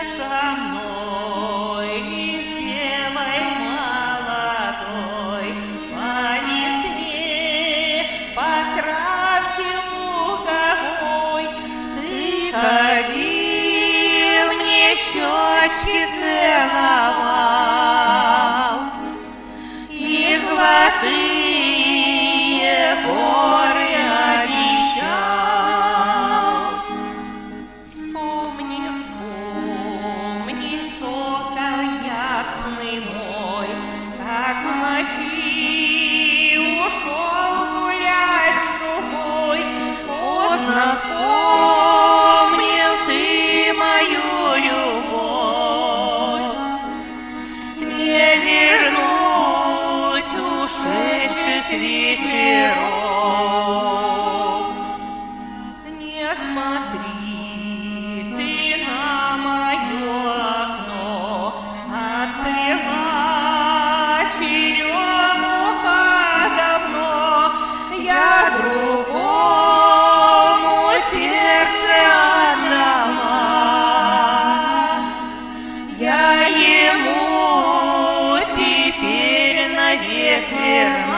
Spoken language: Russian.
со мной, лишь девой молодой, по весне, по травке луговой, ты ходил, мне щечки целовал, и золотые горы обещал. Вспомни, вспомни, сокол ясный мой, как в ночи ушел гулять с другой. Поздно вспомнил ты мою любовь, не вернуть ушедших вечеров. Не смотри ты на мое окно, отцвела черемуха давно. Я другому сердце отдала, я ему теперь навек верна.